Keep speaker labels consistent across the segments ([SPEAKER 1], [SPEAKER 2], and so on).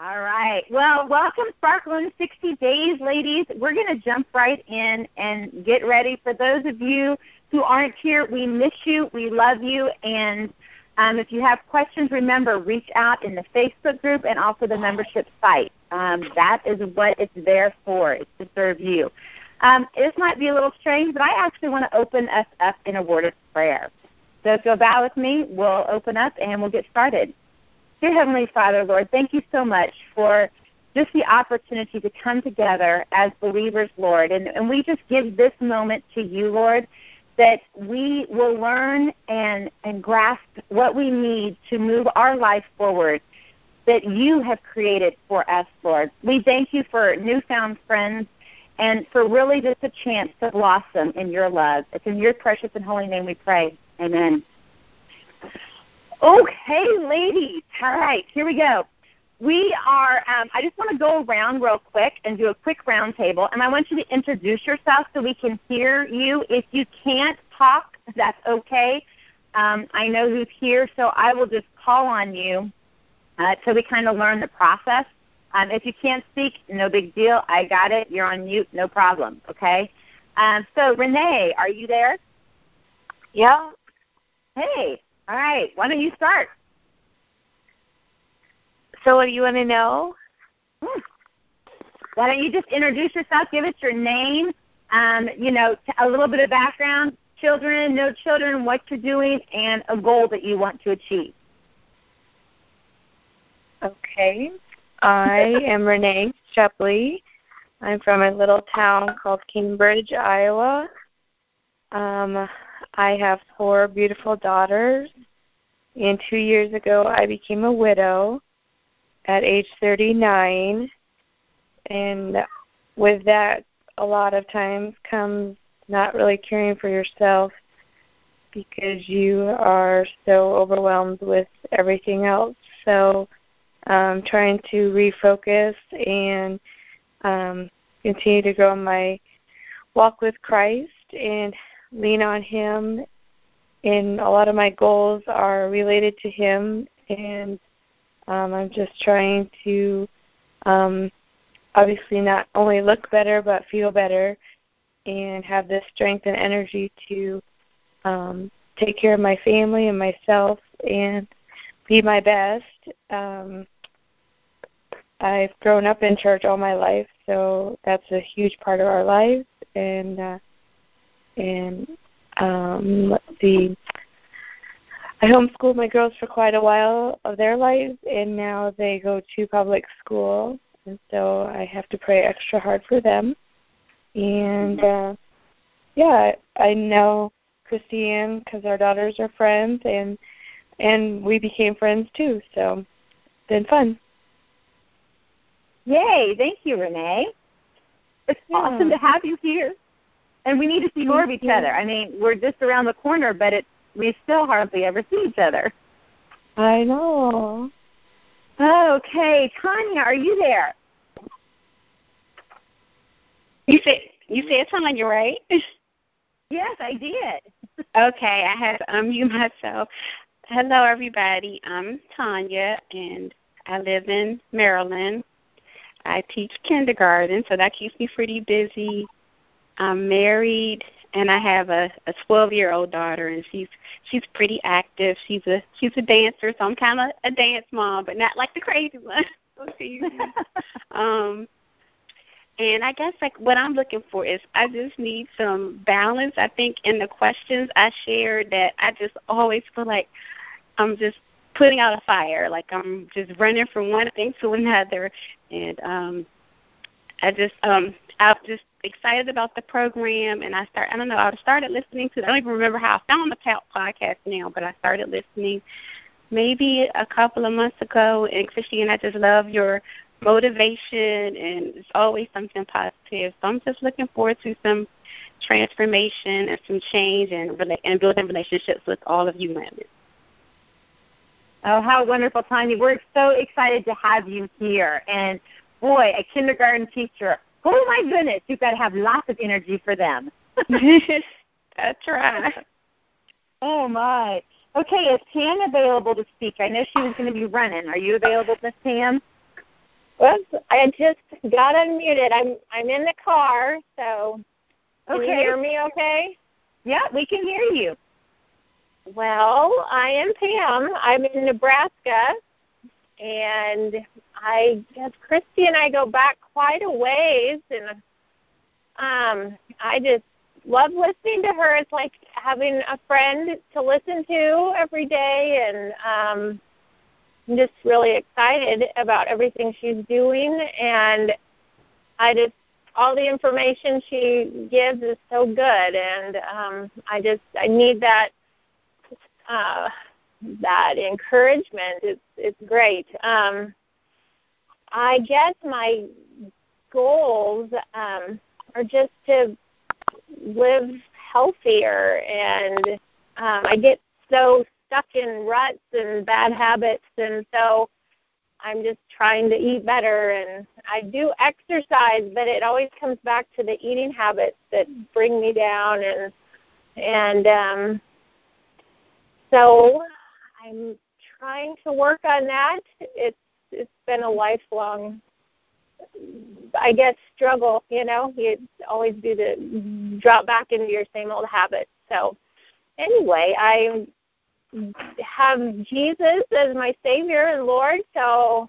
[SPEAKER 1] All right. Well, welcome, Sparkling 60 Days, ladies. We're going to jump right in and get ready. For those of you who aren't here, we miss you. We love you. And if you have questions, remember, reach out in the Facebook group and also the membership site. That is what it's there for. It's to serve you. This might be a little strange, but I actually want to open us up in a word of prayer. So if you'll bow with me, we'll open up and we'll get started. Dear Heavenly Father, Lord, thank you so much for just the opportunity to come together as believers, Lord. And we just give this moment to you, Lord, that we will learn and grasp what we need to move our life forward that you have created for us, Lord. We thank you for newfound friends and for really just a chance to blossom in your love. It's in your precious and holy name we pray. Amen. Okay, ladies. All right, here we go. We are, I just want to go around real quick and do a quick round table, and I want you to introduce yourself so we can hear you. If you can't talk, that's okay. I know who's here, so I will just call on you so we kind of learn the process. If you can't speak, no big deal. I got it. You're on mute. No problem, okay? So, Renee, are you there?
[SPEAKER 2] Yeah.
[SPEAKER 1] Hey. All right, why don't you start?
[SPEAKER 2] So what do you want to know?
[SPEAKER 1] Why don't you just introduce yourself, give us your name, a little bit of background, children, no children, what you're doing, and a goal that you want to achieve.
[SPEAKER 2] Okay. I am Renee Shepley. I'm from a little town called Cambridge, Iowa. I have 4 beautiful daughters, and 2 years ago I became a widow at age 39, and with that a lot of times comes not really caring for yourself because you are so overwhelmed with everything else. So trying to refocus and continue to grow my walk with Christ and lean on Him, and a lot of my goals are related to Him, and I'm just trying to obviously not only look better but feel better and have the strength and energy to take care of my family and myself and be my best. I've grown up in church all my life, so that's a huge part of our lives, and let's see, I homeschooled my girls for quite a while of their lives, and now they go to public school, and so I have to pray extra hard for them. And, I know Christiane because our daughters are friends, and we became friends too, so it's been fun.
[SPEAKER 1] Yay, thank you, Renee. It's awesome to have you here. And we need to see more of each other. I mean, we're just around the corner, but we still hardly ever see each other.
[SPEAKER 2] I know.
[SPEAKER 1] Okay, Tanya, are you there?
[SPEAKER 3] You said Tanya, right?
[SPEAKER 1] Yes, I did.
[SPEAKER 3] Okay, I had to unmute myself. Hello, everybody. I'm Tanya, and I live in Maryland. I teach kindergarten, so that keeps me pretty busy. I'm married, and I have a 12-year-old daughter, and she's pretty active. She's a dancer, so I'm kind of a dance mom, but not like the crazy one. And I guess like what I'm looking for is I just need some balance. I think in the questions I shared that I just always feel like I'm just putting out a fire, like I'm just running from one thing to another, and I'm just excited about the program, and I started listening to, I don't even remember how I found the podcast now, but I started listening maybe a couple of months ago, and Christiane, I just love your motivation, and it's always something positive, so I'm just looking forward to some transformation and some change and building relationships with all of you women.
[SPEAKER 1] Oh, how wonderful, Tanya. We're so excited to have you here. And, boy, a kindergarten teacher, oh, my goodness, you've got to have lots of energy for them.
[SPEAKER 3] That's right.
[SPEAKER 1] Oh, my. Okay, is Pam available to speak? I know she was going to be running. Are you available, Miss Pam?
[SPEAKER 4] Whoops, I just got unmuted. I'm in the car, so can you hear me okay?
[SPEAKER 1] Yeah, we can hear you.
[SPEAKER 4] Well, I am Pam. I'm in Nebraska, and I guess Christy and I go back quite a ways, and I just love listening to her. It's like having a friend to listen to every day, and I'm just really excited about everything she's doing, and all the information she gives is so good, and I need that encouragement. It's great. I guess my goals are just to live healthier, and I get so stuck in ruts and bad habits, and so I'm just trying to eat better, and I do exercise, but it always comes back to the eating habits that bring me down, and so I'm trying to work on that. It's been a lifelong, I guess, struggle, you always do the drop back into your same old habits. So anyway, I have Jesus as my Savior and Lord, so,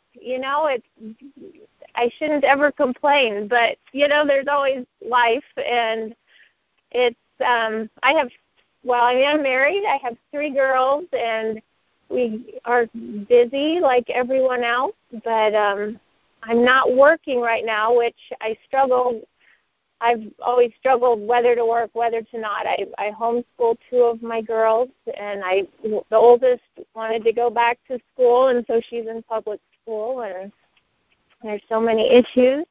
[SPEAKER 4] I shouldn't ever complain, but, there's always life, and it's, I am married. I have 3 girls, and we are busy like everyone else, but I'm not working right now, which I struggle. I've always struggled whether to work, whether to not. I homeschool 2 of my girls, and the oldest wanted to go back to school, and so she's in public school, and there's so many issues,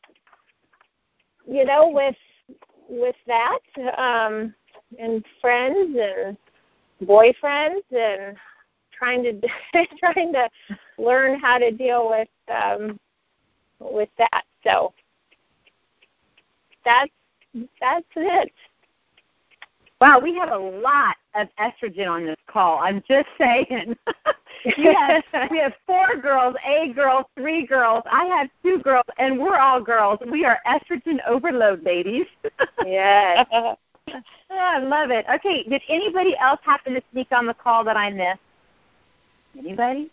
[SPEAKER 4] with that, and friends and boyfriends, and trying to learn how to deal with that. So that's it.
[SPEAKER 1] Wow, we have a lot of estrogen on this call. I'm just saying. We have 4 girls, a girl, 3 girls. I have 2 girls, and we're all girls. We are estrogen overload, ladies.
[SPEAKER 4] Yes.
[SPEAKER 1] I love it. Okay, did anybody else happen to sneak on the call that I missed? Anybody?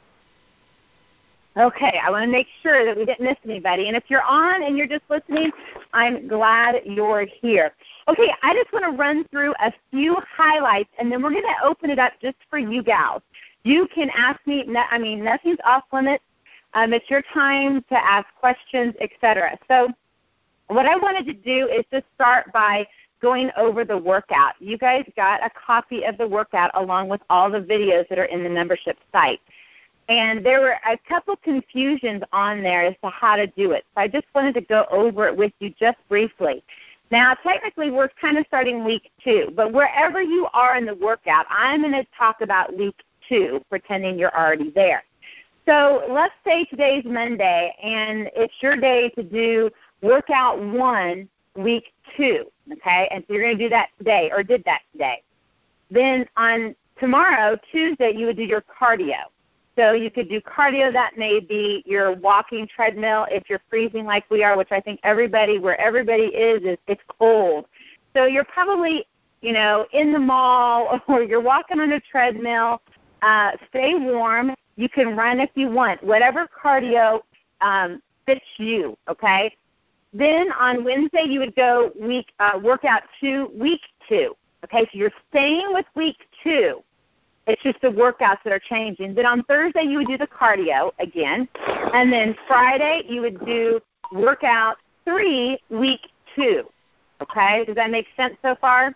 [SPEAKER 1] Okay, I want to make sure that we didn't miss anybody. And if you're on and you're just listening, I'm glad you're here. Okay, I just want to run through a few highlights, and then we're going to open it up just for you gals. You can ask me, nothing's off limits. It's your time to ask questions, etc. So what I wanted to do is just start by going over the workout. You guys got a copy of the workout along with all the videos that are in the membership site. And there were a couple confusions on there as to how to do it. So I just wanted to go over it with you just briefly. Now, technically, we're kind of starting week 2, but wherever you are in the workout, I'm going to talk about week 2, pretending you're already there. So let's say today's Monday, and it's your day to do workout 1, week 2, okay? And so you're going to do that today, or did that today. Then on tomorrow, Tuesday, you would do your cardio. So you could do cardio. That may be your walking treadmill if you're freezing like we are, which I think where everybody is it's cold. So you're probably, in the mall, or you're walking on a treadmill. Stay warm. You can run if you want. Whatever cardio fits you, okay? Then on Wednesday you would go workout 2, week 2. Okay, so you're staying with week 2. It's just the workouts that are changing. Then on Thursday, you would do the cardio again. And then Friday, you would do workout 3, week 2. Okay? Does that make sense so far?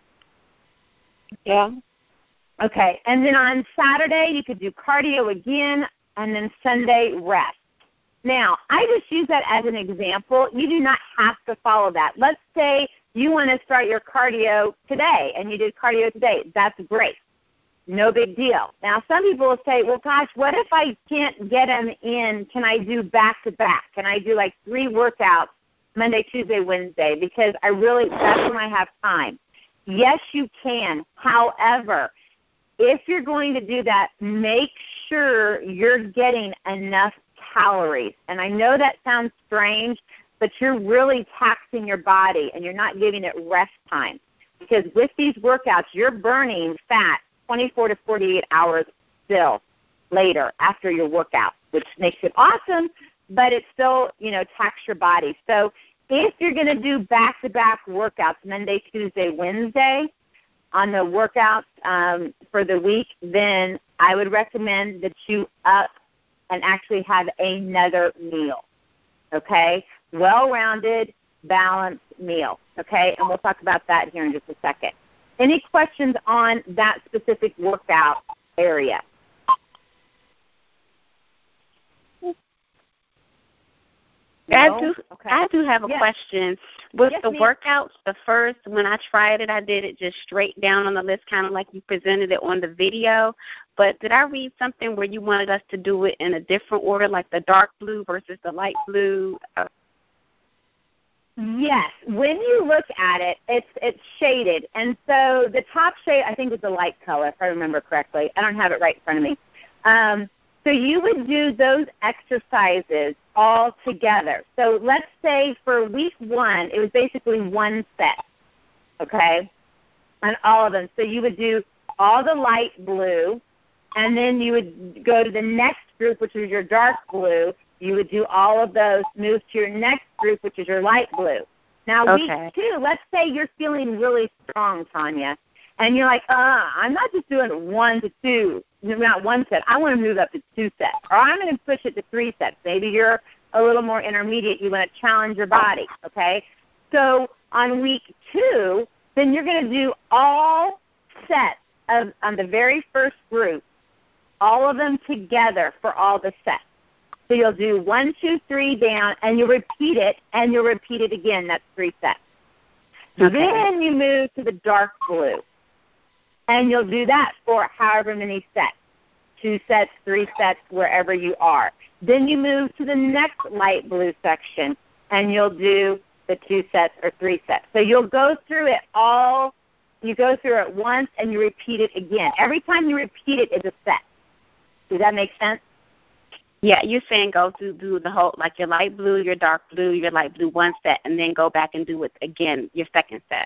[SPEAKER 4] Yeah.
[SPEAKER 1] Okay. And then on Saturday, you could do cardio again, and then Sunday, rest. Now, I just use that as an example. You do not have to follow that. Let's say you want to start your cardio today, and you did cardio today. That's great. No big deal. Now, some people will say, well, gosh, what if I can't get them in? Can I do back-to-back? Can I do like 3 workouts, Monday, Tuesday, Wednesday? Because that's when I have time. Yes, you can. However, if you're going to do that, make sure you're getting enough calories. And I know that sounds strange, but you're really taxing your body and you're not giving it rest time. Because with these workouts, you're burning fat 24 to 48 hours still later after your workout, which makes it awesome, but it still, taxes your body. So if you're going to do back-to-back workouts, Monday, Tuesday, Wednesday, on the workouts for the week, then I would recommend that you up and actually have another meal, okay? Well-rounded, balanced meal, okay? And we'll talk about that here in just a second. Any questions on that specific workout area? No?
[SPEAKER 3] I do have a question. With the workouts, the first, when I tried it, I did it just straight down on the list, kind of like you presented it on the video. But did I read something where you wanted us to do it in a different order, like the dark blue versus the light blue?
[SPEAKER 1] Yes. When you look at it, it's shaded. And so the top shade, I think, is the light color, if I remember correctly. I don't have it right in front of me. So you would do those exercises all together. So let's say for week 1, it was basically one set, okay, on all of them. So you would do all the light blue, and then you would go to the next group, which is your dark blue. You would do all of those, move to your next group, which is your light blue. Now, week 2, let's say you're feeling really strong, Tanya, and you're like, I'm not just doing 1 to 2. Not one set. I want to move up to 2 sets. Or I'm going to push it to 3 sets. Maybe you're a little more intermediate. You want to challenge your body, okay? So on week 2, then you're going to do all sets on the very first group, all of them together for all the sets. So you'll do 1, 2, 3 down, and you'll repeat it, and you'll repeat it again. That's 3 sets. Okay. Then you move to the dark blue. And you'll do that for however many sets, 2 sets, 3 sets, wherever you are. Then you move to the next light blue section, and you'll do the 2 sets or 3 sets. So you'll go through it all. You go through it once, and you repeat it again. Every time you repeat it is a set. Does that make sense?
[SPEAKER 3] Yeah, you're saying go through the whole, like your light blue, your dark blue, your light blue, 1 set, and then go back and do it again, your second set.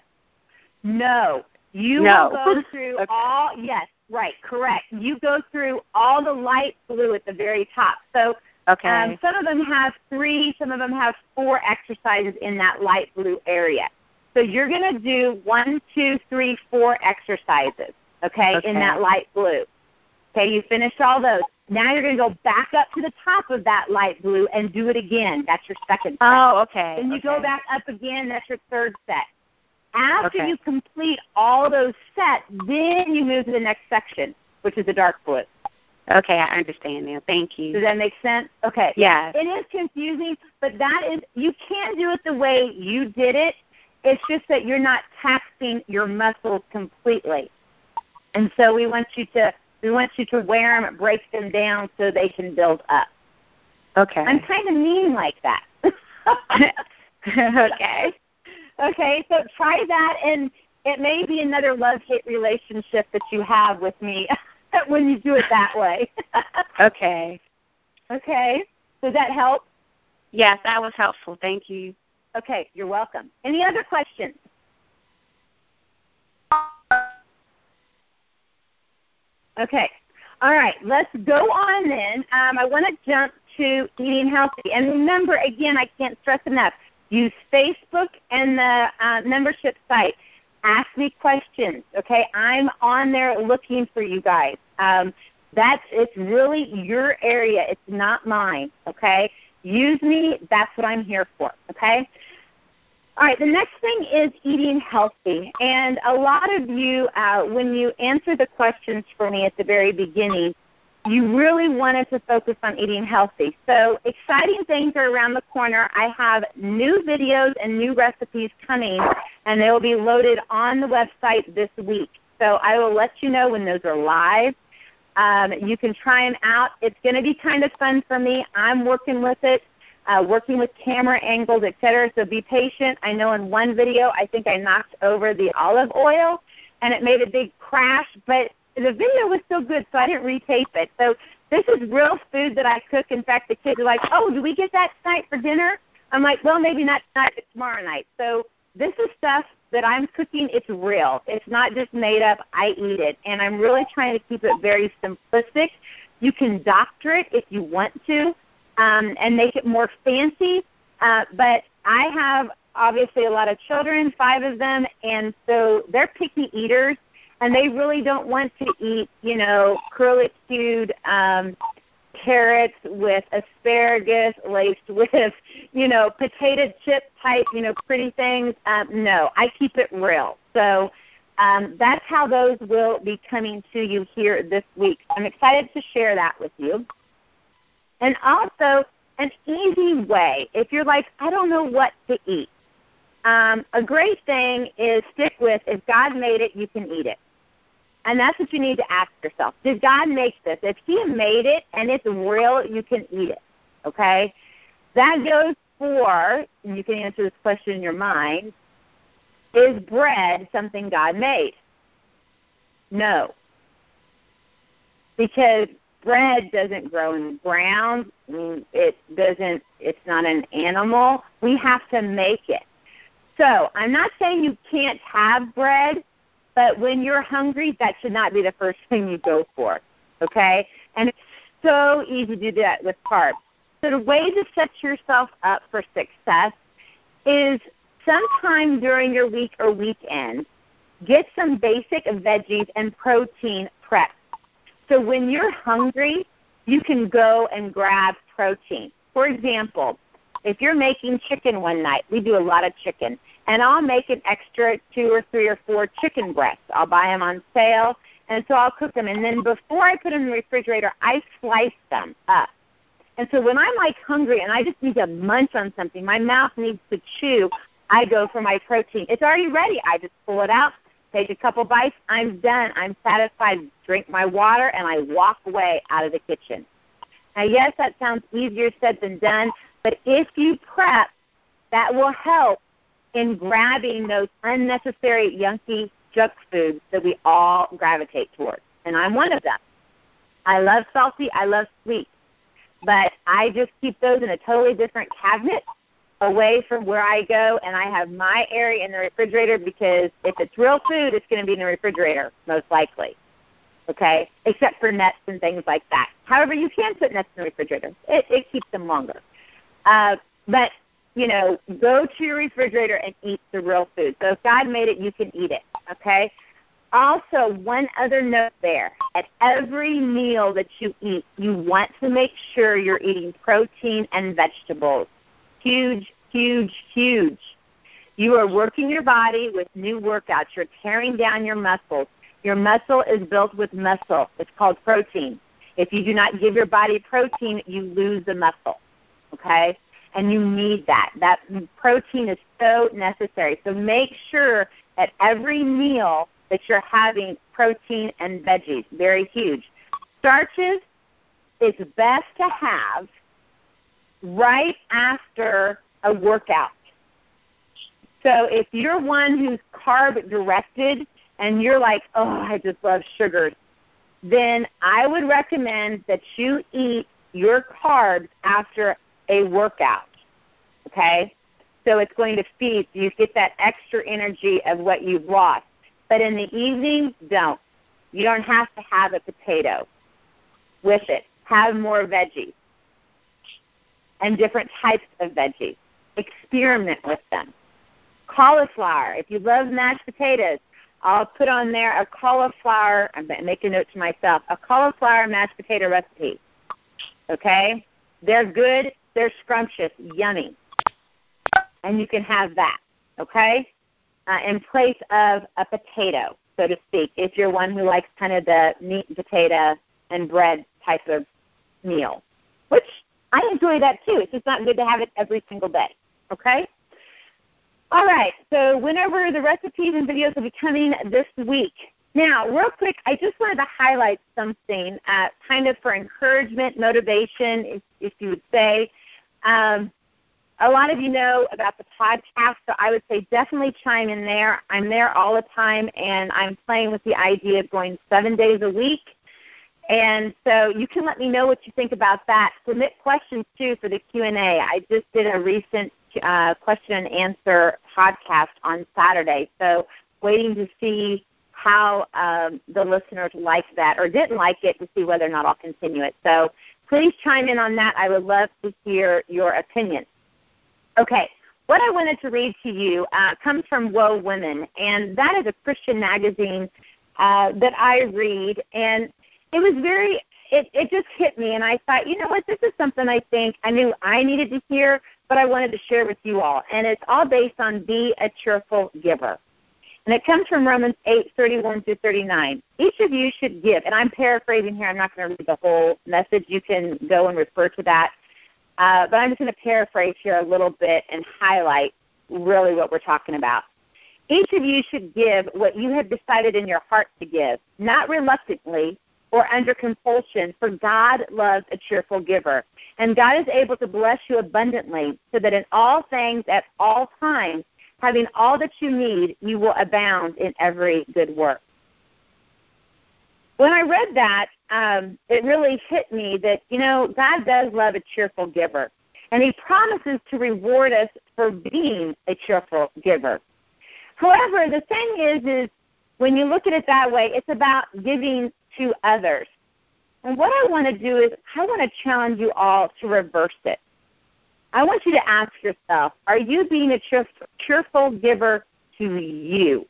[SPEAKER 1] No. You will go through all, yes, right, correct. You go through all the light blue at the very top. So some of them have 3, some of them have 4 exercises in that light blue area. So you're going to do 1, 2, 3, 4 exercises, okay, in that light blue. Okay, you finished all those. Now you're going to go back up to the top of that light blue and do it again. That's your second set.
[SPEAKER 3] Oh, okay.
[SPEAKER 1] Then you go back up again. That's your third set. After you complete all those sets, then you move to the next section, which is the dark blue.
[SPEAKER 3] Okay, I understand now. Thank you.
[SPEAKER 1] Does that make sense? Okay.
[SPEAKER 3] Yeah.
[SPEAKER 1] It is confusing, but you can do it the way you did it. It's just that you're not taxing your muscles completely. And so we want you to wear them, break them down so they can build up.
[SPEAKER 3] Okay.
[SPEAKER 1] I'm kind of mean like that.
[SPEAKER 3] Okay.
[SPEAKER 1] Okay, so try that, and it may be another love-hate relationship that you have with me when you do it that way.
[SPEAKER 3] Okay.
[SPEAKER 1] Okay. Does that help?
[SPEAKER 3] Yes, that was helpful. Thank you.
[SPEAKER 1] Okay, you're welcome. Any other questions? Okay. All right, let's go on then. I want to jump to eating healthy. And remember, again, I can't stress enough, use Facebook and the membership site. Ask me questions, okay? I'm on there looking for you guys. It's really your area. It's not mine, okay? Use me. That's what I'm here for, okay? All right, the next thing is eating healthy. And a lot of you, when you answer the questions for me at the very beginning, you really wanted to focus on eating healthy. So exciting things are around the corner. I have new videos and new recipes coming, and they will be loaded on the website this week. So I will let you know when those are live. You can try them out. It's going to be kind of fun for me. I'm working with it, working with camera angles, et cetera, so be patient. I know in one video I think I knocked over the olive oil, and it made a big crash, but the video was still good, so I didn't retape it. So This is real food that I cook. In fact, the kids are like, oh, do we get that tonight for dinner? I'm like, well, maybe not tonight, but tomorrow night. So this is stuff that I'm cooking. It's real. It's not just made up. I eat it. And I'm really trying to keep it very simplistic. You can doctor it if you want to and make it more fancy. But I have, obviously, a lot of children, 5 of them, and so they're picky eaters. And they really don't want to eat, curly-cued carrots with asparagus laced with, potato chip type, pretty things. No, I keep it real. So that's how those will be coming to you here this week. I'm excited to share that with you. And also, an easy way, if you're like, I don't know what to eat, a great thing is stick with, if God made it, you can eat it. And that's what you need to ask yourself. Did God make this? If He made it and it's real, you can eat it, okay? That goes for, and you can answer this question in your mind, is bread something God made? No. Because bread doesn't grow in the ground. It's not an animal. We have to make it. So I'm not saying you can't have bread, but when you're hungry, that should not be the first thing you go for, okay? And it's so easy to do that with carbs. So the way to set yourself up for success is sometime during your week or weekend, get some basic veggies and protein prep. So when you're hungry, you can go and grab protein. For example, if you're making chicken one night, we do a lot of chicken, and I'll make an extra 2 or 3 or 4 chicken breasts. I'll buy them on sale, and so I'll cook them. And then before I put them in the refrigerator, I slice them up. And so when I'm like hungry and I just need to munch on something, my mouth needs to chew, I go for my protein. It's already ready. I just pull it out, take a couple bites, I'm done. I'm satisfied, drink my water, and I walk away out of the kitchen. Now, yes, that sounds easier said than done, but if you prep, that will help in grabbing those unnecessary, yunky junk foods that we all gravitate towards. And I'm one of them. I love salty. I love sweet. But I just keep those in a totally different cabinet away from where I go, and I have my area in the refrigerator because if it's real food, it's going to be in the refrigerator, most likely, okay, except for nuts and things like that. However, you can put nuts in the refrigerator. It keeps them longer. But, go to your refrigerator and eat the real food. So if God made it, you can eat it, okay? Also, one other note there. At every meal that you eat, you want to make sure you're eating protein and vegetables. Huge, huge, huge. You are working your body with new workouts. You're tearing down your muscles. Your muscle is built with muscle. It's called protein. If you do not give your body protein, you lose the muscle, okay? And you need that. That protein is so necessary. So make sure at every meal that you're having protein and veggies. Very huge. Starches, it's best to have right after a workout. So if you're one who's carb-directed and you're like, oh, I just love sugars, then I would recommend that you eat your carbs after a workout, okay? So it's going to feed. You get that extra energy of what you've lost. But in the evening, don't. You don't have to have a potato with it. Have more veggies and different types of veggies. Experiment with them. Cauliflower. If you love mashed potatoes, I'll put on there a cauliflower, I'm making a note to myself, a cauliflower mashed potato recipe. Okay? They're good. They're scrumptious. Yummy. And you can have that. Okay? In place of a potato, so to speak, if you're one who likes kind of the meat and potato and bread type of meal, which I enjoy that too. It's just not good to have it every single day, okay? All right, so whenever the recipes and videos will be coming this week. Now, real quick, I just wanted to highlight something kind of for encouragement, motivation, if you would say. A lot of you know about the podcast, so I would say definitely chime in there. I'm there all the time, and I'm playing with the idea of going 7 days a week And so you can let me know what you think about that. Submit questions, too, for the Q&A. I just did a recent question and answer podcast on Saturday, so waiting to see how the listeners liked that or didn't like it to see whether or not I'll continue it. So please chime in on that. I would love to hear your opinion. Okay, what I wanted to read to you comes from Woe Women, and that is a Christian magazine that I read, and it was it just hit me, and I thought, you know what, this is something I think I knew I needed to hear, but I wanted to share with you all, and it's all based on be a cheerful giver. And it comes from Romans 8:31-39. Each of you should give, and I'm paraphrasing here. I'm not going to read the whole message. You can go and refer to that. But I'm just going to paraphrase here a little bit and highlight really what we're talking about. Each of you should give what you have decided in your heart to give, not reluctantly or under compulsion, for God loves a cheerful giver. And God is able to bless you abundantly so that in all things at all times, having all that you need, you will abound in every good work. When I read that, it really hit me that, you know, God does love a cheerful giver. And he promises to reward us for being a cheerful giver. However, the thing is when you look at it that way, it's about giving to others. And what I want to do is I want to challenge you all to reverse it. I want you to ask yourself, are you being a cheerful giver to you?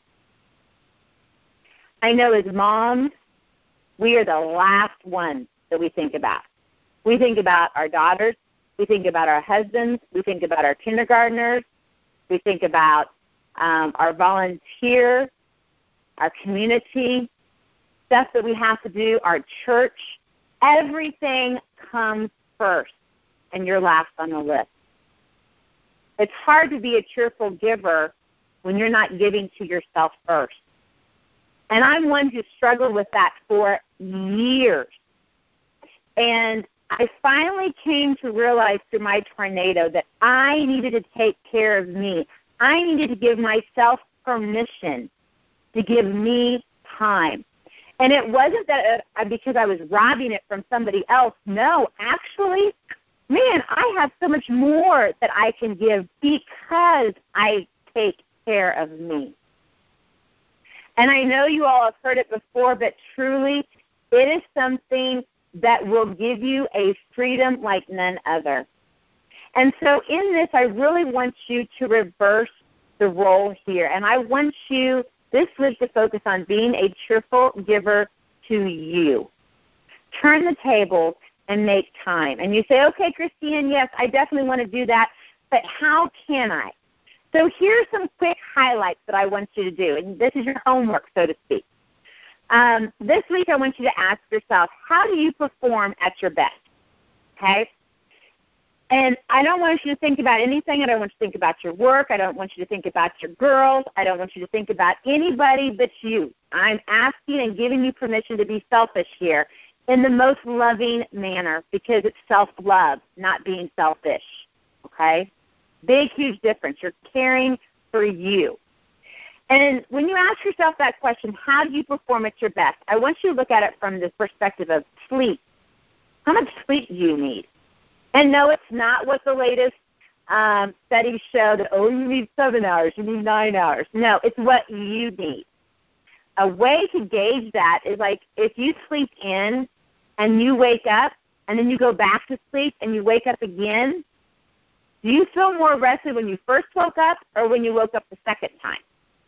[SPEAKER 1] I know as moms, we are the last ones that we think about. We think about our daughters. We think about our husbands. We think about our kindergartners. We think about our volunteer, our community, stuff that we have to do, our church. Everything comes first, and you're last on the list. It's hard to be a cheerful giver when you're not giving to yourself first. And I'm one who struggled with that for years. And I finally came to realize through my tornado that I needed to take care of me. I needed to give myself permission to give me time. And it wasn't that because I was robbing it from somebody else. No, actually, man, I have so much more that I can give because I take care of me. And I know you all have heard it before, but truly, it is something that will give you a freedom like none other. And so in this, I really want you to reverse the role here. And I want you this week to focus on being a cheerful giver to you. Turn the tables and make time. And you say, okay, Christine, yes, I definitely want to do that, but how can I? So here's some quick highlights that I want you to do, and this is your homework, so to speak. This week I want you to ask yourself, how do you perform at your best? Okay? And I don't want you to think about anything. I don't want you to think about your work. I don't want you to think about your girls. I don't want you to think about anybody but you. I'm asking and giving you permission to be selfish here in the most loving manner because it's self-love, not being selfish. Okay? Big, huge difference. You're caring for you. And when you ask yourself that question, how do you perform at your best? I want you to look at it from the perspective of sleep. How much sleep do you need? And no, it's not what the latest studies show that, oh, you need 7 hours, you need 9 hours. No, it's what you need. A way to gauge that is like if you sleep in and you wake up and then you go back to sleep and you wake up again, do you feel more rested when you first woke up or when you woke up the second time?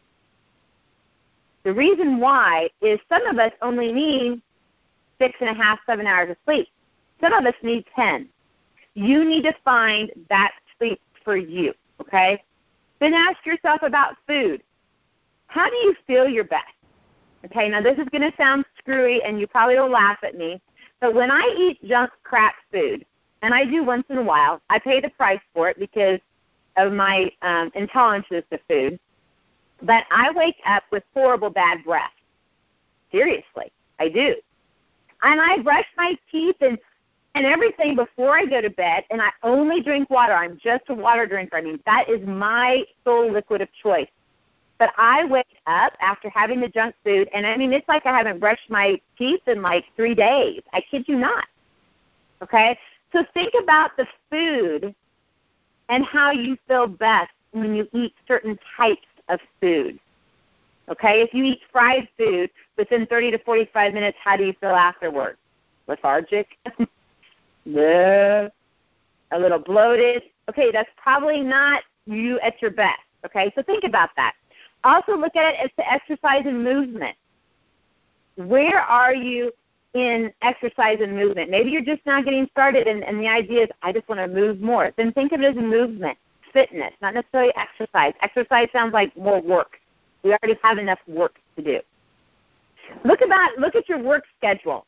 [SPEAKER 1] The reason why is some of us only need 6.5, 7 hours of sleep. Some of us need 10. You need to find that sleep for you, okay? Then ask yourself about food. How do you feel your best? Okay, now this is going to sound screwy and you probably will laugh at me, but when I eat junk crap food, and I do once in a while, I pay the price for it because of my intolerances to food, but I wake up with horrible bad breath. Seriously, I do. And I brush my teeth and everything before I go to bed, and I only drink water. I'm just a water drinker. I mean, that is my sole liquid of choice. but I wake up after having the junk food, and I mean, it's like I haven't brushed my teeth in like 3 days. I kid you not. Okay? So think about the food and how you feel best when you eat certain types of food. Okay? If you eat fried food within 30 to 45 minutes, how do you feel afterwards? Lethargic? Yeah. A little bloated? Okay, that's probably not you at your best. Okay? So think about that. Also look at it as to exercise and movement. Where are you in exercise and movement? Maybe you're just not getting started, and the idea is, I just want to move more. Then think of it as a movement, fitness, not necessarily exercise. Exercise sounds like more work. We already have enough work to do. Look at your work schedule.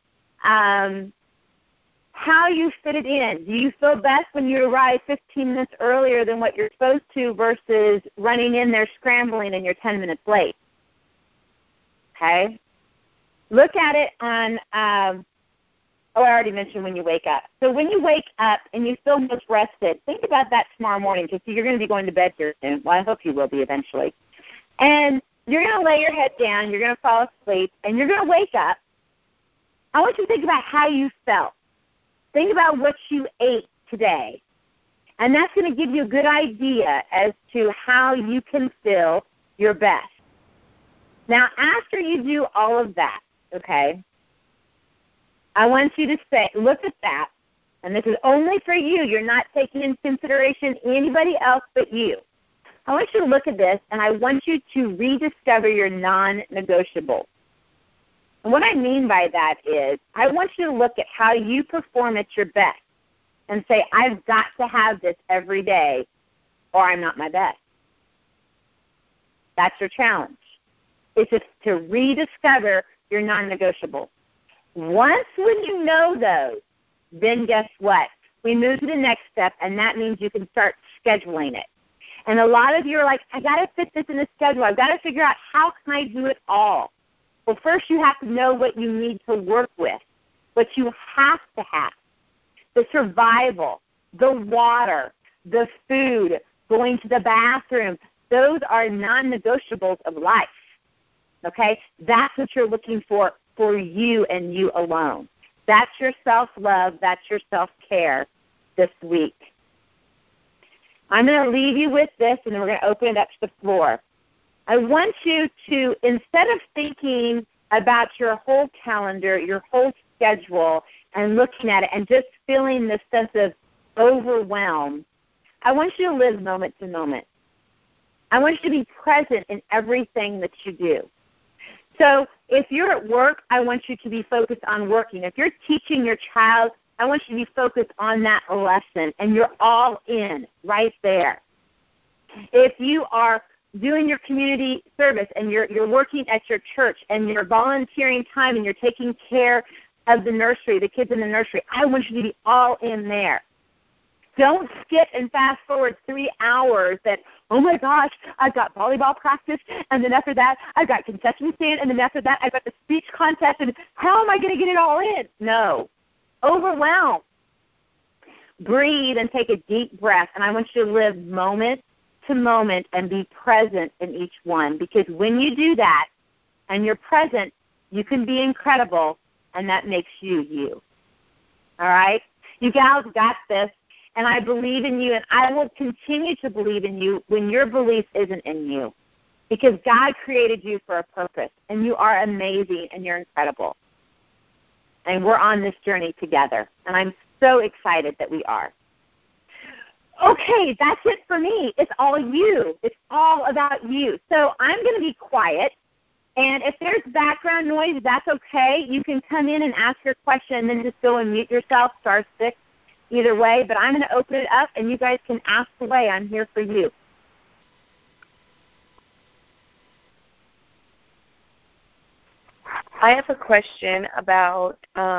[SPEAKER 1] How you fit it in. Do you feel best when you arrive 15 minutes earlier than what you're supposed to versus running in there scrambling and you're 10 minutes late? Okay? Look at it on, I already mentioned when you wake up. So when you wake up and you feel most rested, think about that tomorrow morning, because you're going to be going to bed here soon. Well, I hope you will be eventually. And you're going to lay your head down, you're going to fall asleep, and you're going to wake up. I want you to think about how you felt. Think about what you ate today. And that's going to give you a good idea as to how you can feel your best. Now, after you do all of that, okay, I want you to look at that, and this is only for you. You're not taking into consideration anybody else but you. I want you to look at this, and I want you to rediscover your non-negotiables. And what I mean by that is I want you to look at how you perform at your best and say, I've got to have this every day or I'm not my best. That's your challenge. It's just to rediscover your non-negotiables. Once when you know those, then guess what? We move to the next step, and that means you can start scheduling it. And a lot of you are like, I got to fit this in the schedule. I've got to figure out how can I do it all. Well, first you have to know what you need to work with, what you have to have. The survival, the water, the food, going to the bathroom, those are non-negotiables of life. Okay? That's what you're looking for you and you alone. That's your self-love. That's your self-care this week. I'm going to leave you with this, and then we're going to open it up to the floor. I want you to, instead of thinking about your whole calendar, your whole schedule, and looking at it and just feeling this sense of overwhelm, I want you to live moment to moment. I want you to be present in everything that you do. So if you're at work, I want you to be focused on working. If you're teaching your child, I want you to be focused on that lesson, and you're all in right there. If you are doing your community service and you're working at your church and you're volunteering time and you're taking care of the nursery, the kids in the nursery, I want you to be all in there. Don't skip and fast forward 3 hours that, oh my gosh, I've got volleyball practice, and then after that I've got concession stand, and then after that I've got the speech contest, and how am I going to get it all in? No. Overwhelmed. Breathe and take a deep breath, and I want you to live moment to moment and be present in each one, because when you do that and you're present, you can be incredible, and that makes you you. All right? You gals got this, and I believe in you, and I will continue to believe in you when your belief isn't in you, because God created you for a purpose, and you are amazing, and you're incredible. And we're on this journey together, and I'm so excited that we are. Okay, that's it for me. It's all you. It's all about you. So I'm going to be quiet, and if there's background noise, that's okay. You can come in and ask your question and then just go and mute yourself, *6, either way. But I'm going to open it up, and you guys can ask away. I'm here for you.
[SPEAKER 2] I have a question about,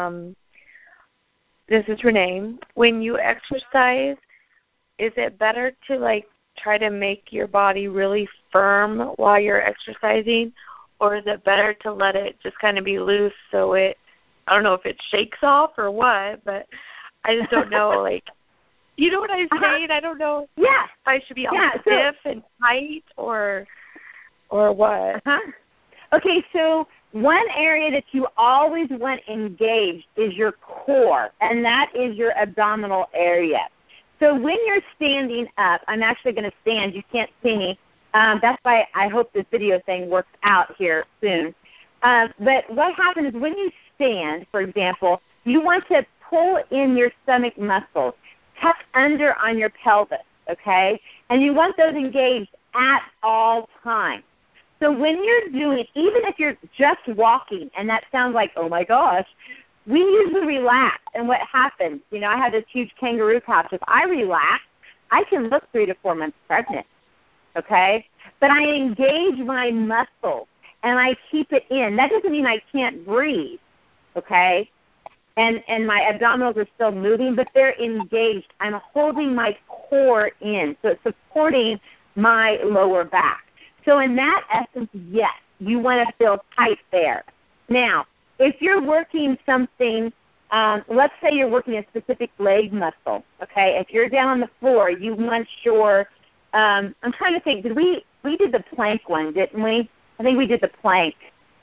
[SPEAKER 2] this is Renee. When you exercise, is it better to try to make your body really firm while you're exercising, or is it better to let it just kind of be loose so I don't know if it shakes off or what, but I just don't know, you know what I'm saying? I don't know if I should be all stiff and tight or... or what?
[SPEAKER 1] Uh-huh. Okay, so one area that you always want engaged is your core, and that is your abdominal area. So when you're standing up, I'm actually going to stand. You can't see me. That's why I hope this video thing works out here soon. But what happens is when you stand, for example, you want to pull in your stomach muscles, tuck under on your pelvis, okay? And you want those engaged at all times. So when you're doing, even if you're just walking, and that sounds like, oh my gosh, we usually relax. And what happens, I have this huge kangaroo couch. If I relax, I can look 3 to 4 months pregnant, okay? But I engage my muscles, and I keep it in. That doesn't mean I can't breathe, okay? And my abdominals are still moving, but they're engaged. I'm holding my core in, so it's supporting my lower back. So in that essence, yes, you want to feel tight there. Now, if you're working something, let's say you're working a specific leg muscle, okay? If you're down on the floor, you want your, I'm trying to think, we did the plank one, didn't we? I think we did the plank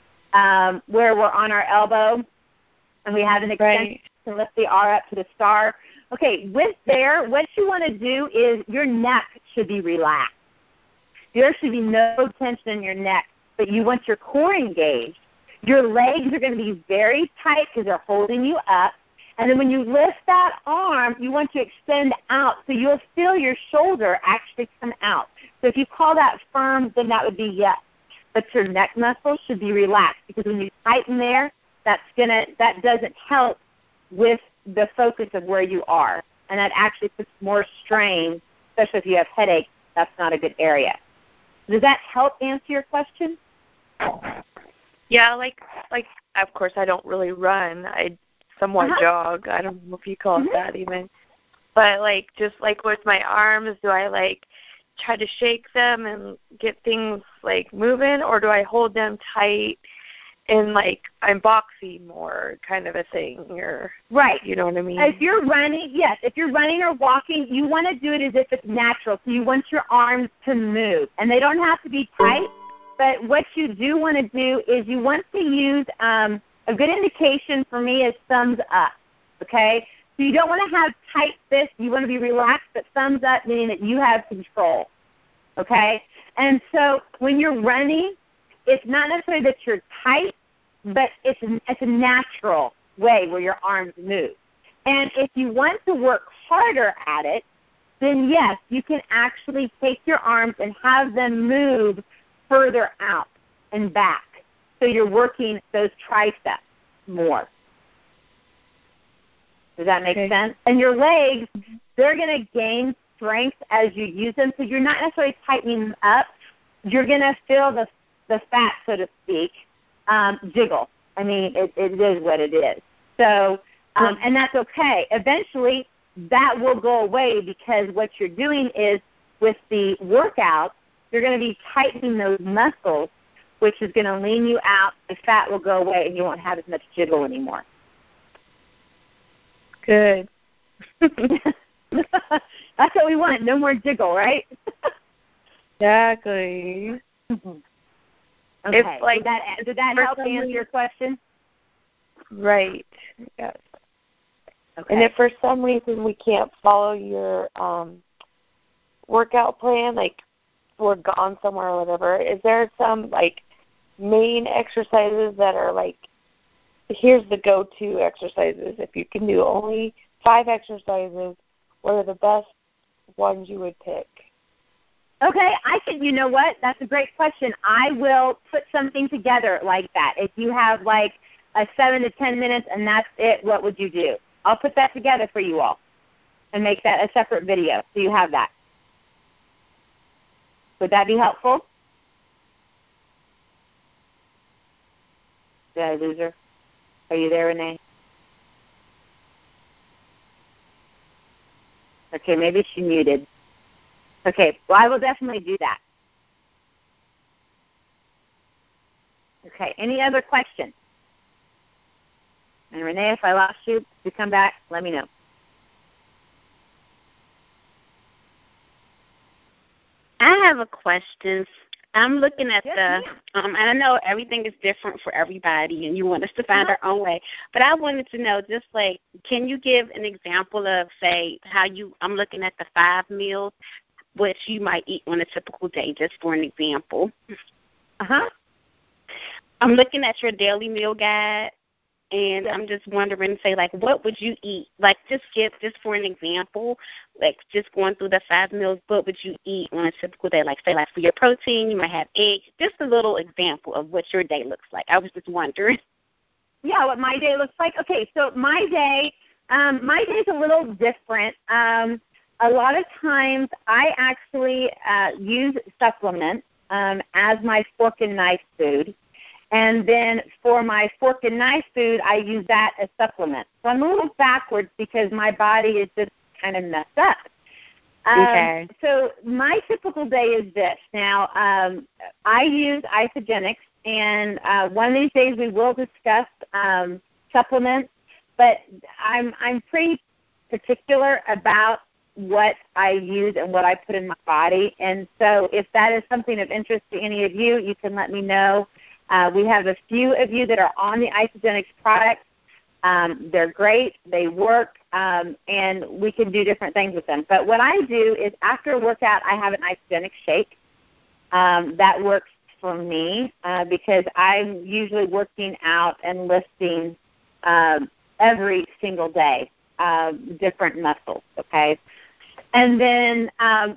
[SPEAKER 1] where we're on our elbow and we have an extension to lift the R up to the star. Okay, with there, what you want to do is your neck should be relaxed. There should be no tension in your neck, but you want your core engaged. Your legs are going to be very tight because they're holding you up. And then when you lift that arm, you want to extend out so you'll feel your shoulder actually come out. So if you call that firm, then that would be yes. But your neck muscles should be relaxed because when you tighten there, that doesn't help with the focus of where you are. And that actually puts more strain, especially if you have headaches. That's not a good area. Does that help answer your question?
[SPEAKER 2] Yeah, like of course I don't really run. I somewhat jog. I don't know if you call it that even. But just with my arms, do I try to shake them and get things moving, or do I hold them tight and I'm boxing more kind of a thing, or
[SPEAKER 1] right?
[SPEAKER 2] You know what I mean?
[SPEAKER 1] If you're running, yes. If you're running or walking, you want to do it as if it's natural. So you want your arms to move, and they don't have to be tight. But what you do want to do is you want to use a good indication for me is thumbs up. Okay, so you don't want to have tight fists. You want to be relaxed, but thumbs up meaning that you have control. Okay, and so when you're running, it's not necessarily that you're tight, but it's a natural way where your arms move. And if you want to work harder at it, then yes, you can actually take your arms and have them move further out and back. So you're working those triceps more. Does that make sense? And your legs, they're going to gain strength as you use them. So you're not necessarily tightening them up. You're going to feel the fat, so to speak, jiggle. I mean, it is what it is. So, and that's okay. Eventually, that will go away because what you're doing is with the workout, you're going to be tightening those muscles, which is going to lean you out. The fat will go away, and you won't have as much jiggle anymore.
[SPEAKER 2] Good.
[SPEAKER 1] That's what we want. No more jiggle, right?
[SPEAKER 2] Exactly.
[SPEAKER 1] Okay. Did that help answer your question?
[SPEAKER 2] Right. Yes.
[SPEAKER 1] Okay.
[SPEAKER 2] And if for some reason we can't follow your workout plan, we're gone somewhere or whatever, is there some main exercises that are here's the go-to exercises? If you can do only 5 exercises, what are the best ones you would pick?
[SPEAKER 1] Okay, you know what? That's a great question. I will put something together like that. If you have a 7 to 10 minutes and that's it, what would you do? I'll put that together for you all and make that a separate video so you have that. Would that be helpful? Did I lose her? Are you there, Renee? Okay, maybe she muted. Okay, well, I will definitely do that. Okay, any other questions? And Renee, if I lost you, if you come back, let me know.
[SPEAKER 3] I have a question. I'm looking at and I know everything is different for everybody, and you want us to find our own way. But I wanted to know, just like, can you give an example of, say, I'm looking at the 5 meals, which you might eat on a typical day, just for an example. I'm looking at your daily meal guide, and I'm just wondering, say, like, what would you eat? Like, just for an example, like, just going through the 5 meals, what would you eat on a typical day? Like, say, like, for your protein, you might have eggs. Just a little example of what your day looks like. I was just wondering.
[SPEAKER 1] Yeah, what my day looks like. Okay, so my day's a little different. A lot of times I actually use supplements as my fork and knife food. And then for my fork and knife food, I use that as supplement. So I'm a little backwards because my body is just kind of messed up.
[SPEAKER 3] Okay.
[SPEAKER 1] So my typical day is this. Now, I use Isagenix, and one of these days we will discuss supplements, but I'm pretty particular about what I use and what I put in my body. And so if that is something of interest to any of you, you can let me know. We have a few of you that are on the Isagenix products. They're great. They work, and we can do different things with them. But what I do is after a workout, I have an Isagenix shake. That works for me because I'm usually working out and lifting every single day, different muscles, okay? And then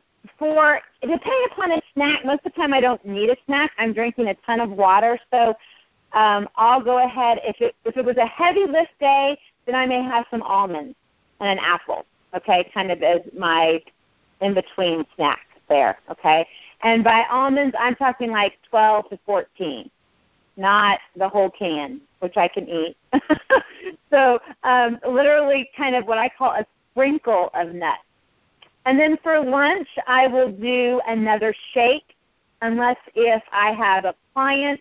[SPEAKER 1] depending upon a snack, most of the time I don't need a snack. I'm drinking a ton of water, so I'll go ahead. If it was a heavy lift day, then I may have some almonds and an apple, okay, kind of as my in-between snack there, okay? And by almonds, I'm talking like 12 to 14, not the whole can, which I can eat. So literally kind of what I call a sprinkle of nuts. And then for lunch, I will do another shake, unless if I have a client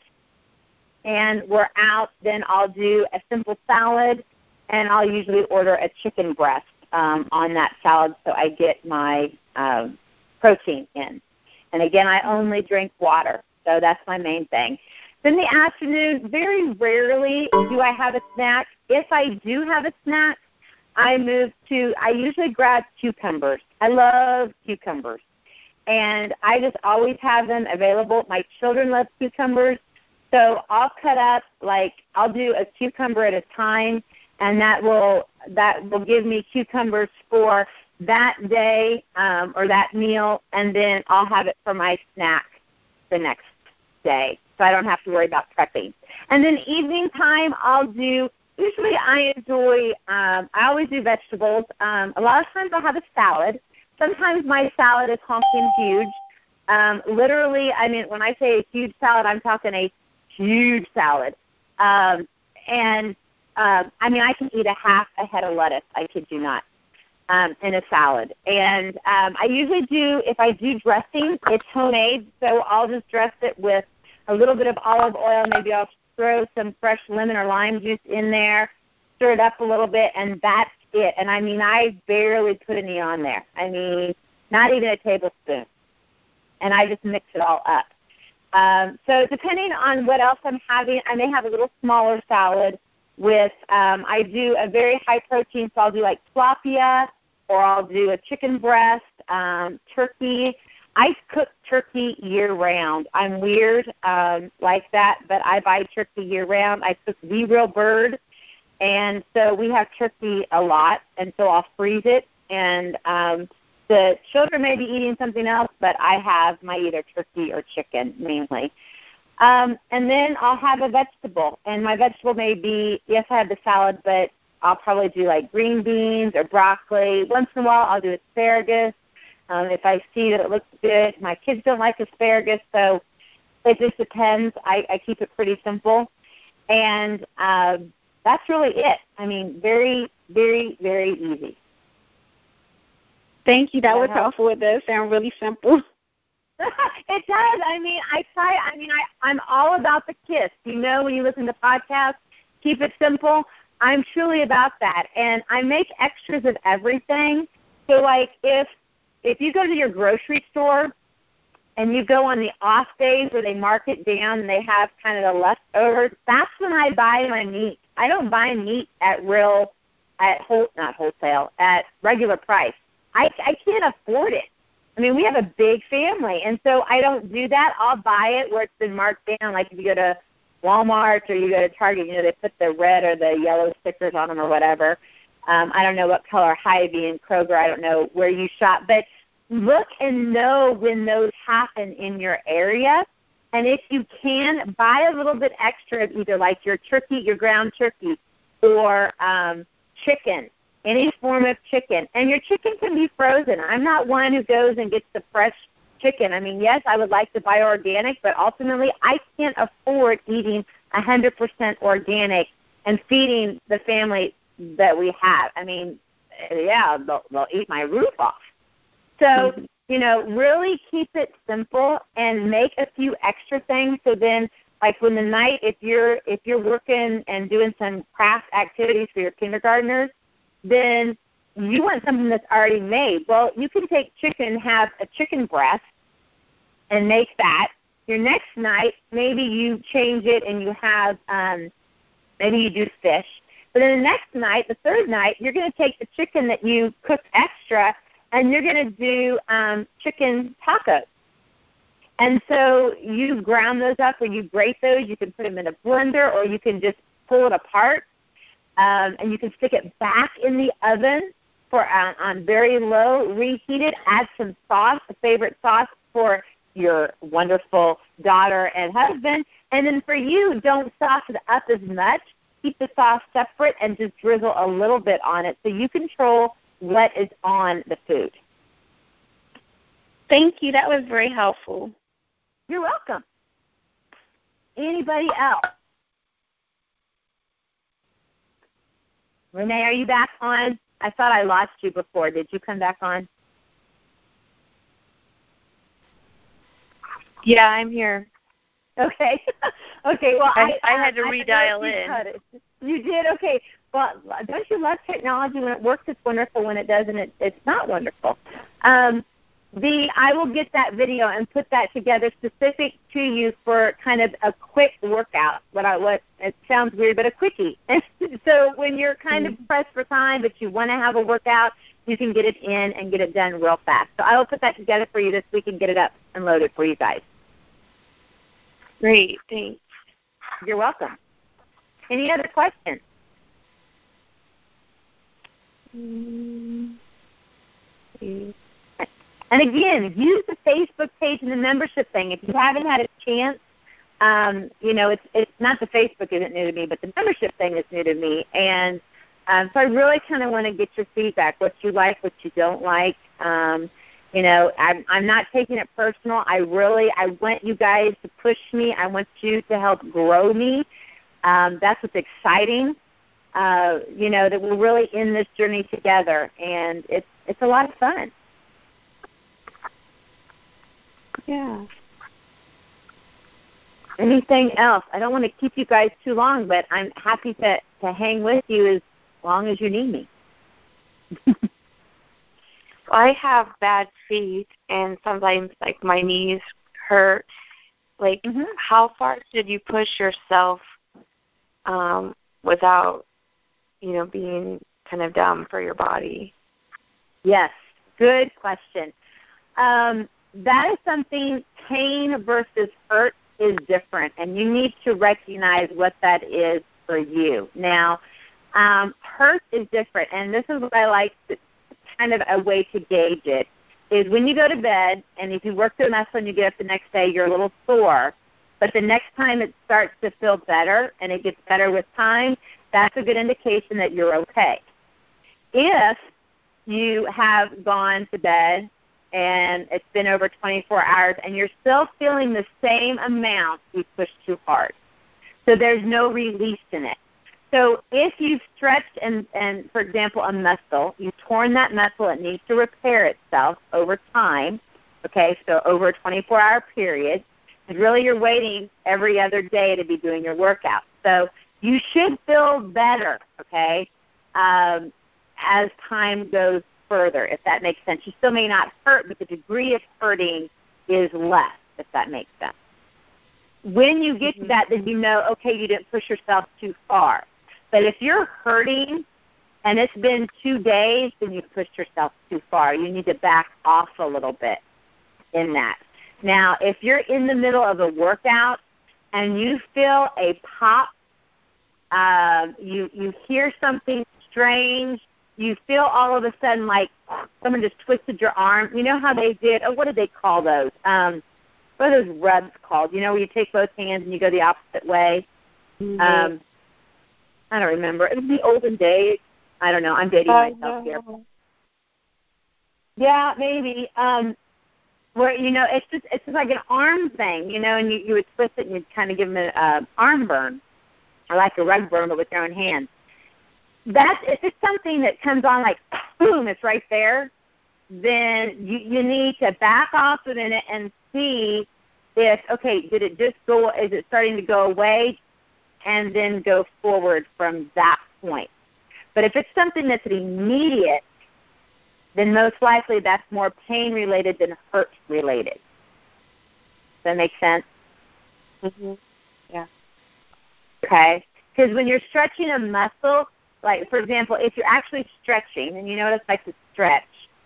[SPEAKER 1] and we're out, then I'll do a simple salad, and I'll usually order a chicken breast on that salad so I get my protein in. And again, I only drink water, so that's my main thing. Then the afternoon, very rarely do I have a snack. If I do have a snack, I usually grab cucumbers. I love cucumbers. And I just always have them available. My children love cucumbers. So I'll cut up, I'll do a cucumber at a time, and that will give me cucumbers for that day or that meal, and then I'll have it for my snack the next day. So I don't have to worry about prepping. And then evening time, usually I always do vegetables. A lot of times I'll have a salad. Sometimes my salad is honking huge. Literally, I mean, when I say a huge salad, I'm talking a huge salad. I mean, I can eat a half a head of lettuce, I kid you not, in a salad. And I usually if I do dressing, it's homemade, so I'll just dress it with a little bit of olive oil. Maybe I'll throw some fresh lemon or lime juice in there, stir it up a little bit, and that's it. And I mean, I barely put any on there. I mean, not even a tablespoon. And I just mix it all up. So depending on what else I'm having, I may have a little smaller salad with, I do a very high protein, so I'll do like tilapia, or I'll do a chicken breast, turkey. I cook turkey year-round. I'm weird like that, but I buy turkey year-round. I cook the real bird, and so we have turkey a lot, and so I'll freeze it. And the children may be eating something else, but I have my either turkey or chicken mainly. And then I'll have a vegetable, and my vegetable may be, yes, I have the salad, but I'll probably do like green beans or broccoli. Once in a while I'll do asparagus. If I see that it looks good. My kids don't like asparagus, so it just depends. I keep it pretty simple. And that's really it. I mean, very, very, very easy.
[SPEAKER 3] Thank you. That was helpful. It does sound really simple.
[SPEAKER 1] It does. I mean, I'm all about the KISS. You know, when you listen to podcasts, keep it simple. I'm truly about that. And I make extras of everything. So, like, if you go to your grocery store and you go on the off days where they mark it down and they have kind of the leftovers, that's when I buy my meat. I don't buy meat at regular price. I can't afford it. I mean, we have a big family, and so I don't do that. I'll buy it where it's been marked down, like if you go to Walmart or you go to Target, they put the red or the yellow stickers on them or whatever. I don't know what color Hy-Vee and Kroger. I don't know where you shop, but look and know when those happen in your area. And if you can, buy a little bit extra of either like your turkey, your ground turkey, or chicken, any form of chicken. And your chicken can be frozen. I'm not one who goes and gets the fresh chicken. I mean, yes, I would like to buy organic, but ultimately I can't afford eating 100% organic and feeding the family that we have. I mean, yeah, they'll eat my roof off. So, really keep it simple and make a few extra things. So then, like when the night, if you're working and doing some craft activities for your kindergartners, then you want something that's already made. Well, you can take chicken, have a chicken breast, and make that. Your next night, maybe you change it and you have, maybe you do fish. But then the next night, the third night, you're going to take the chicken that you cooked extra and you're going to do chicken tacos. And so you ground those up or you grate those. You can put them in a blender or you can just pull it apart. And you can stick it back in the oven for on very low, reheat it, add some sauce, a favorite sauce for your wonderful daughter and husband. And then for you, don't sauce it up as much. Keep the sauce separate and just drizzle a little bit on it so you control what is on the food.
[SPEAKER 3] Thank you. That was very helpful.
[SPEAKER 1] You're welcome. Anybody else? Renee, are you back on? I thought I lost you before. Did you come back on?
[SPEAKER 2] Yeah, I'm here.
[SPEAKER 1] Okay. Okay. Well,
[SPEAKER 2] I had to redial in.
[SPEAKER 1] You did? Okay. Well, don't you love technology? When it works, it's wonderful. When it doesn't, it's not wonderful. I will get that video and put that together specific to you for kind of a quick workout. What it sounds weird, but a quickie. And so when you're kind of pressed for time, but you want to have a workout, you can get it in and get it done real fast. So I will put that together for you this week and get it up and loaded for you guys.
[SPEAKER 2] Great, thanks.
[SPEAKER 1] You're welcome. Any other questions? And again, use the Facebook page and the membership thing. If you haven't had a chance, it's not the Facebook isn't new to me, but the membership thing is new to me. And so I really kind of want to get your feedback, what you like, what you don't like. I'm not taking it personal. I want you guys to push me. I want you to help grow me. That's what's exciting. That we're really in this journey together, and it's a lot of fun.
[SPEAKER 2] Yeah.
[SPEAKER 1] Anything else? I don't want to keep you guys too long, but I'm happy to hang with you as long as you need me.
[SPEAKER 2] I have bad feet, and sometimes, my knees hurt. How far should you push yourself without, being kind of dumb for your body?
[SPEAKER 1] Yes, good question. That is something, pain versus hurt is different, and you need to recognize what that is for you. Now, hurt is different, and this is what I like, kind of a way to gauge it, is when you go to bed, and if you work through a muscle and you get up the next day, you're a little sore, but the next time it starts to feel better, and it gets better with time, that's a good indication that you're okay. If you have gone to bed and it's been over 24 hours and you're still feeling the same amount, you pushed too hard. So there's no release in it. So if you've stretched and for example, a muscle, you've torn that muscle, it needs to repair itself over time, okay, so over a 24-hour period, and really you're waiting every other day to be doing your workout. So you should feel better, okay, as time goes further, if that makes sense. You still may not hurt, but the degree of hurting is less, if that makes sense. When you get to that, then you know, okay, you didn't push yourself too far. But if you're hurting and it's been 2 days, then you've pushed yourself too far. You need to back off a little bit in that. Now, if you're in the middle of a workout and you feel a pop, you hear something strange, you feel all of a sudden like someone just twisted your arm. You know how they did, what did they call those? What are those rubs called? You know, where you take both hands and you go the opposite way? I don't remember. It was the olden days. I don't know. I'm dating myself here. Yeah, maybe. Where, you know, it's just like an arm thing, you know, and you would twist it and you'd kind of give them an arm burn, or like a rug burn, but with your own hands. If it's something that comes on like, boom, it's right there, then you need to back off of it and see if, okay, did it just go, is it starting to go away, and then go forward from that point. But if it's something that's immediate, then most likely that's more pain-related than hurt-related. Does that make sense?
[SPEAKER 2] Mm-hmm. Yeah.
[SPEAKER 1] Okay. Because when you're stretching a muscle, like, for example, if you're actually stretching, and you know what it's like to stretch,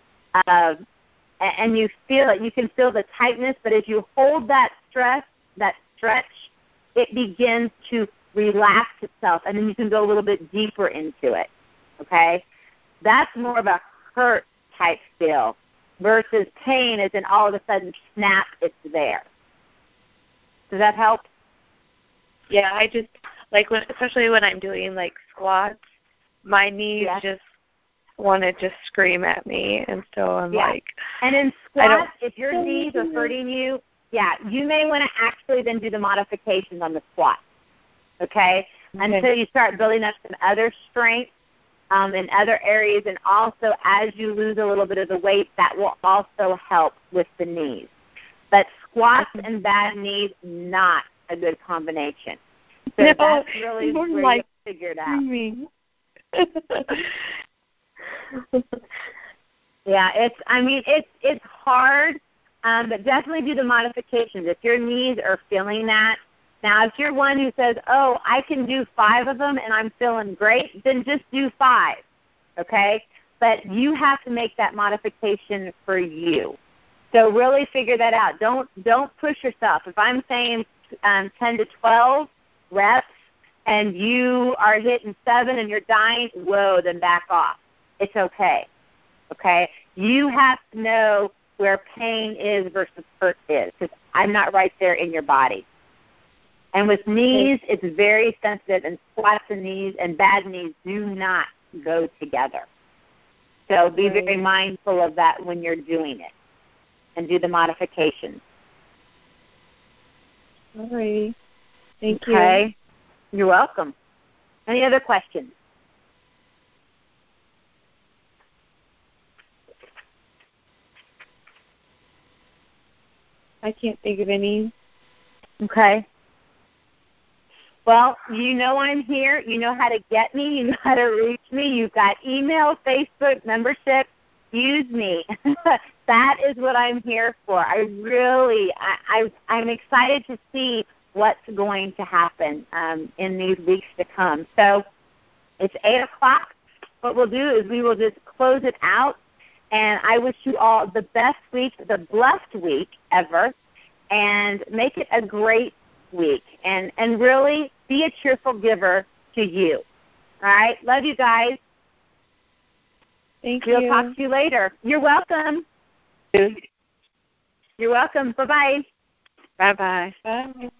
[SPEAKER 1] and you feel it, you can feel the tightness, but as you hold that stretch, it begins to relax itself, and then you can go a little bit deeper into it, okay? That's more of a hurt type feel versus pain as in all of a sudden, snap, it's there. Does that help?
[SPEAKER 2] Yeah, I just, like, especially when I'm doing, like, squats, my knees just want to just scream at me, and so I'm like...
[SPEAKER 1] And in squats, if your knees are hurting you, you may want to actually then do the modifications on the squat, okay? Until you start building up some other strength in other areas, and also as you lose a little bit of the weight, that will also help with the knees. But squats and bad knees, not a good combination. So that's really where you figure it out. Yeah, it's hard, but definitely do the modifications. If your knees are feeling that, now if you're one who says, oh, I can do 5 of them and I'm feeling great, then just do 5, okay? But you have to make that modification for you. So really figure that out. Don't push yourself. If I'm saying 10 to 12 reps and you are hitting 7 and you're dying, whoa, then back off. It's okay. Okay? You have to know where pain is versus hurt is, because I'm not right there in your body. And with knees, it's very sensitive, and squats and knees and bad knees do not go together. So be very mindful of that when you're doing it, and do the modifications.
[SPEAKER 2] All righty. Thank you.
[SPEAKER 1] Okay. You're welcome. Any other questions?
[SPEAKER 2] I can't think of any.
[SPEAKER 1] Okay. Well, you know I'm here. You know how to get me. You know how to reach me. You've got email, Facebook, membership. Use me. That is what I'm here for. I'm excited to see what's going to happen in these weeks to come. So it's 8 o'clock. What we'll do is we will just close it out. And I wish you all the best week, the blessed week ever, and make it a great week. And really be a cheerful giver to you. All right? Love you guys.
[SPEAKER 2] Thank you.
[SPEAKER 1] We'll talk to you later. You're welcome. You're welcome. Bye-bye.
[SPEAKER 3] Bye-bye.
[SPEAKER 2] Bye.